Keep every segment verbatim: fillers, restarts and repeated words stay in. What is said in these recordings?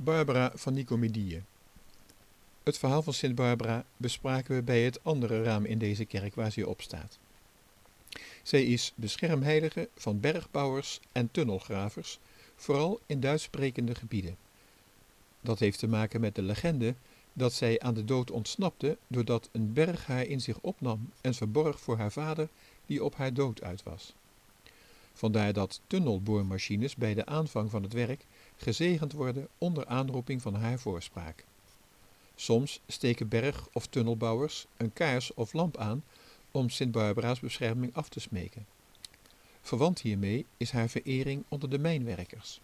Barbara van Nicomedie. Het verhaal van Sint Barbara bespraken we bij het andere raam in deze kerk waar zij op staat. Zij is beschermheilige van bergbouwers en tunnelgravers, vooral in Duits sprekende gebieden. Dat heeft te maken met de legende dat zij aan de dood ontsnapte doordat een berg haar in zich opnam en verborg voor haar vader die op haar dood uit was. Vandaar dat tunnelboormachines bij de aanvang van het werk gezegend worden onder aanroeping van haar voorspraak. Soms steken berg- of tunnelbouwers een kaars of lamp aan om Sint Barbara's bescherming af te smeken. Verwant hiermee is haar verering onder de mijnwerkers.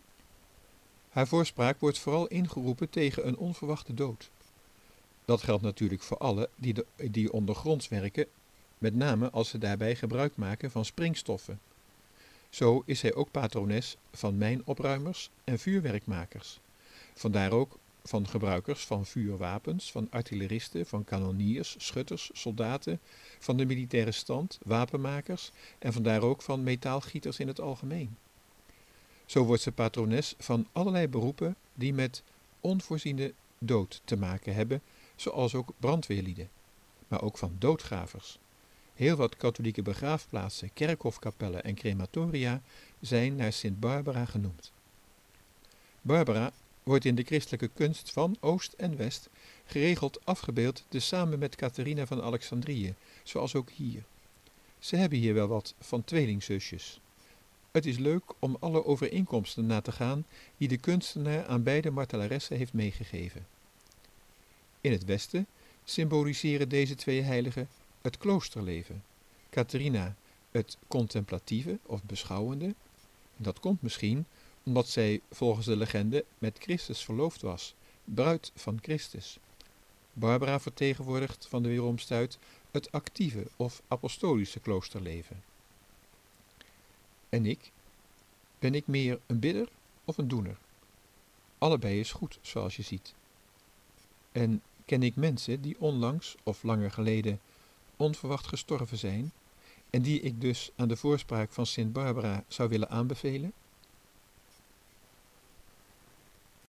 Haar voorspraak wordt vooral ingeroepen tegen een onverwachte dood. Dat geldt natuurlijk voor alle die, de, die ondergronds werken, met name als ze daarbij gebruik maken van springstoffen. Zo is zij ook patrones van mijnopruimers en vuurwerkmakers. Vandaar ook van gebruikers van vuurwapens, van artilleristen, van kanonniers, schutters, soldaten, van de militaire stand, wapenmakers en vandaar ook van metaalgieters in het algemeen. Zo wordt ze patrones van allerlei beroepen die met onvoorziene dood te maken hebben, zoals ook brandweerlieden, maar ook van doodgravers. Heel wat katholieke begraafplaatsen, kerkhofkapellen en crematoria zijn naar Sint Barbara genoemd. Barbara wordt in de christelijke kunst van Oost en West geregeld afgebeeld tezamen met Catharina van Alexandrië, zoals ook hier. Ze hebben hier wel wat van tweelingzusjes. Het is leuk om alle overeenkomsten na te gaan die de kunstenaar aan beide martelaressen heeft meegegeven. In het Westen symboliseren deze twee heiligen het kloosterleven. Catharina het contemplatieve of beschouwende. En dat komt misschien omdat zij volgens de legende met Christus verloofd was, bruid van Christus. Barbara vertegenwoordigt van de weeromstuit het actieve of apostolische kloosterleven. En ik? Ben ik meer een bidder of een doener? Allebei is goed, zoals je ziet. En ken ik mensen die onlangs of langer geleden onverwacht gestorven zijn en die ik dus aan de voorspraak van Sint Barbara zou willen aanbevelen?